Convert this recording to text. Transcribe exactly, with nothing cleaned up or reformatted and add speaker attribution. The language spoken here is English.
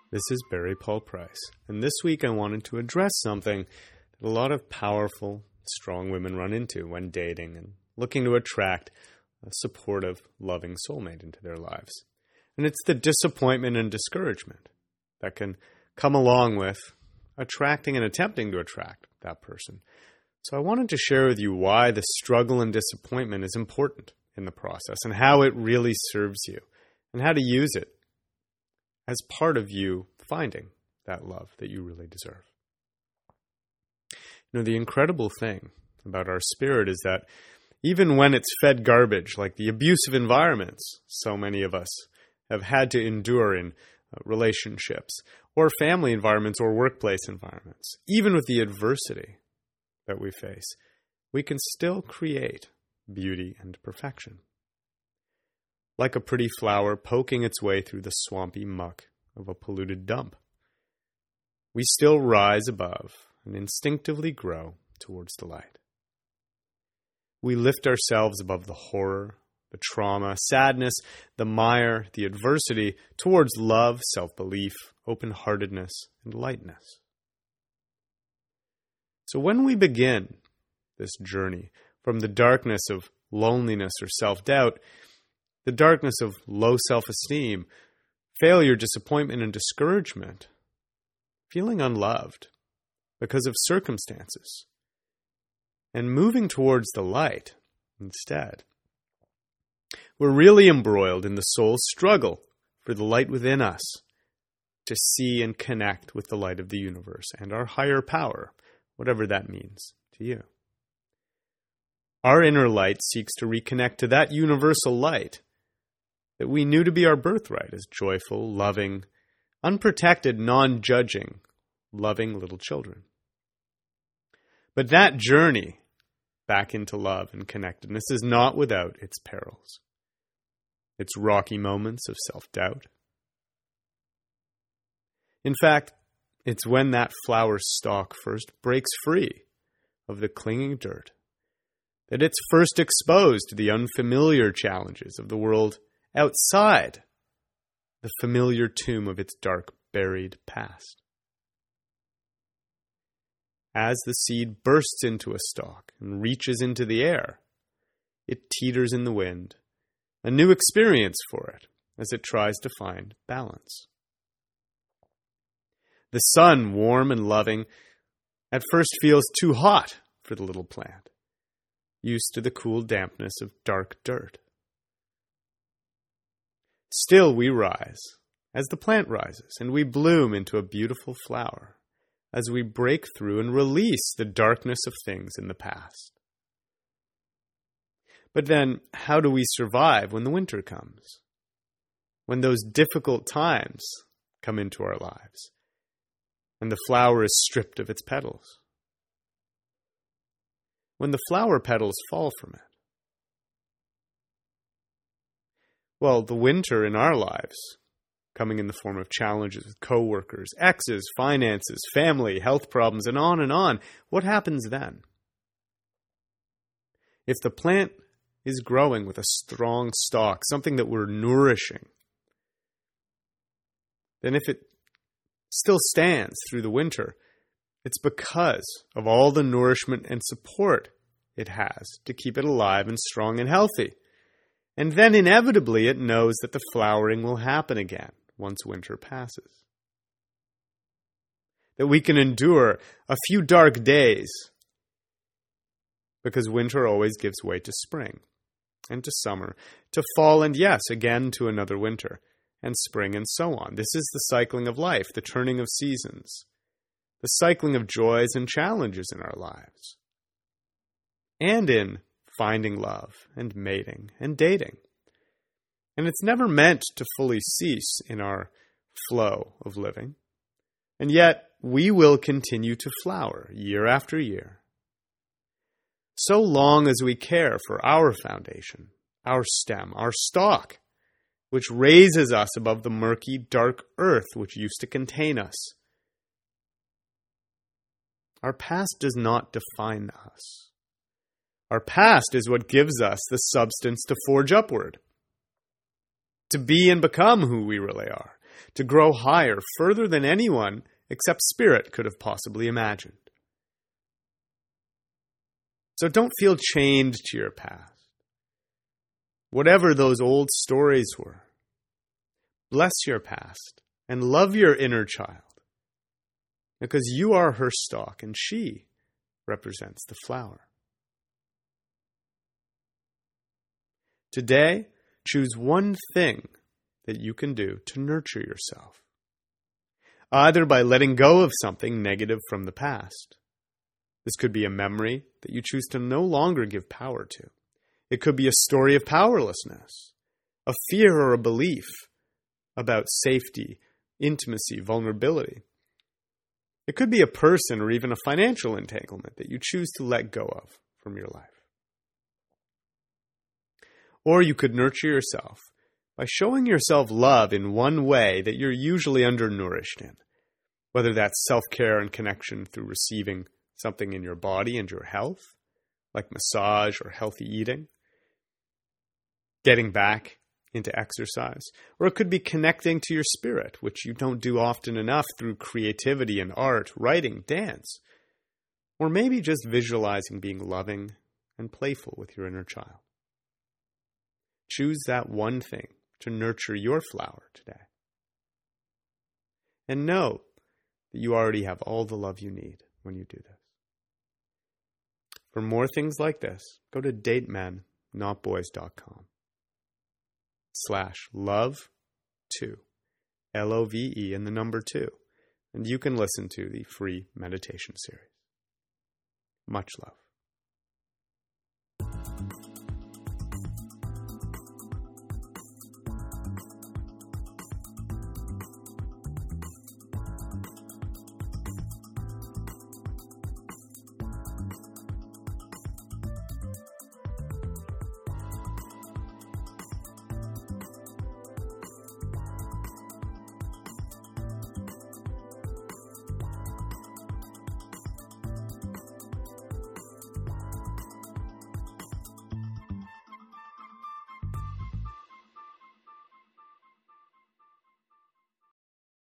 Speaker 1: This is Barry Paul Price, and this week I wanted to address something that a lot of powerful, strong women run into when dating and looking to attract a supportive, loving soulmate into their lives. And it's the disappointment and discouragement that can come along with attracting and attempting to attract that person. So I wanted to share with you why the struggle and disappointment is important in the process and how it really serves you and how to use it as part of you finding that love that you really deserve. You know, the incredible thing about our spirit is that even when it's fed garbage, like the abusive environments so many of us have had to endure in uh, relationships or family environments or workplace environments, even with the adversity that we face, we can still create beauty and perfection. Like a pretty flower poking its way through the swampy muck of a polluted dump, we still rise above and instinctively grow towards the light. We lift ourselves above the horror, the trauma, sadness, the mire, the adversity, towards love, self-belief, open-heartedness, and lightness. So when we begin this journey from the darkness of loneliness or self-doubt, the darkness of low self-esteem, failure, disappointment, and discouragement, feeling unloved because of circumstances, and moving towards the light instead, we're really embroiled in the soul's struggle for the light within us to see and connect with the light of the universe and our higher power, whatever that means to you. Our inner light seeks to reconnect to that universal light that we knew to be our birthright as joyful, loving, unprotected, non-judging, loving little children. But that journey back into love and connectedness is not without its perils, its rocky moments of self-doubt. In fact, it's when that flower stalk first breaks free of the clinging dirt that it's first exposed to the unfamiliar challenges of the world outside the familiar tomb of its dark, buried past. As the seed bursts into a stalk and reaches into the air, it teeters in the wind, a new experience for it as it tries to find balance. The sun, warm and loving, at first feels too hot for the little plant, used to the cool dampness of dark dirt. Still we rise, as the plant rises, and we bloom into a beautiful flower, as we break through and release the darkness of things in the past. But then, how do we survive when the winter comes? When those difficult times come into our lives, and the flower is stripped of its petals? When the flower petals fall from it? Well, the winter in our lives, coming in the form of challenges with coworkers, exes, finances, family, health problems, and on and on, what happens then? If the plant is growing with a strong stalk, something that we're nourishing, then if it still stands through the winter, it's because of all the nourishment and support it has to keep it alive and strong and healthy. And then inevitably it knows that the flowering will happen again once winter passes. That we can endure a few dark days because winter always gives way to spring and to summer, to fall, and yes, again to another winter, and spring, and so on. This is the cycling of life, the turning of seasons, the cycling of joys and challenges in our lives, and in finding love and mating and dating. And it's never meant to fully cease in our flow of living. And yet we will continue to flower year after year, so long as we care for our foundation, our stem, our stalk, which raises us above the murky, dark earth which used to contain us. Our past does not define us. Our past is what gives us the substance to forge upward, to be and become who we really are. to grow higher, further than anyone except spirit could have possibly imagined. So don't feel chained to your past. Whatever those old stories were, bless your past and love your inner child, because you are her stalk and she represents the flower. Today, choose one thing that you can do to nurture yourself, either by letting go of something negative from the past. This could be a memory that you choose to no longer give power to. It could be a story of powerlessness, a fear or a belief about safety, intimacy, vulnerability. It could be a person or even a financial entanglement that you choose to let go of from your life. Or you could nurture yourself by showing yourself love in one way that you're usually undernourished in, whether that's self-care and connection through receiving something in your body and your health, like massage or healthy eating, getting back into exercise, or it could be connecting to your spirit, which you don't do often enough through creativity and art, writing, dance, or maybe just visualizing being loving and playful with your inner child. Choose that one thing to nurture your flower today. And know that you already have all the love you need when you do this. For more things like this, go to date men not boys dot com slash love two, L O V E and the number two, and you can listen to the free meditation series. Much love.